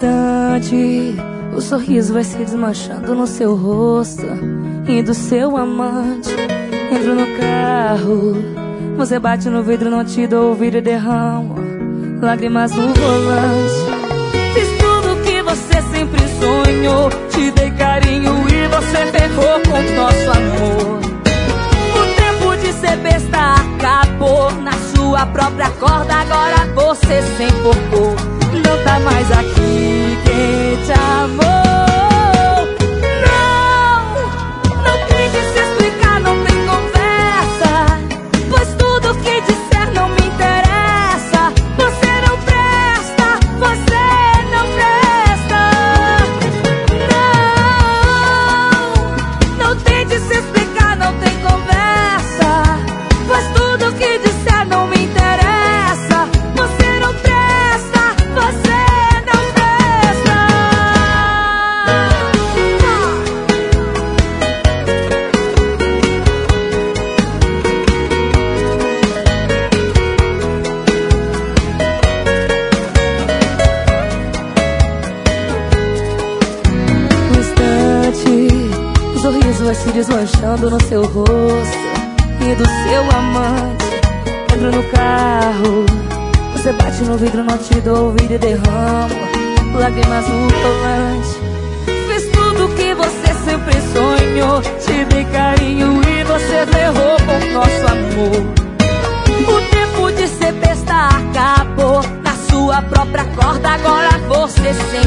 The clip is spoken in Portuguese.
instante, o sorriso vai se desmanchando no seu rosto e do seu amante. Entro no carro, você bate no vidro, não te dou ouvido e derrama lágrimas no volante. Fiz tudo que você sempre sonhou, te dei carinho e você ferrou com nosso amor. O tempo de ser besta acabou, na sua própria corda agora você se enforcou. Não tá mais aqui quem te amou. Não tente se explicar, não tem conversa, pois tudo que disser não me interessa. Você não presta, você não presta. Não tente se explicar, não tem conversa, pois tudo que disser não me interessa. Você não presta, você não presta. No instante, o sorriso vai se desmanchando no seu rosto e do seu amante. Entro no carro, você bate no vidro, não te dou ouvido e derrama lágrimas no volante. Fiz tudo que você sempre sonhou, te dei carinho e você ferrou com nosso amor. O tempo de ser besta acabou, na sua própria corda agora você se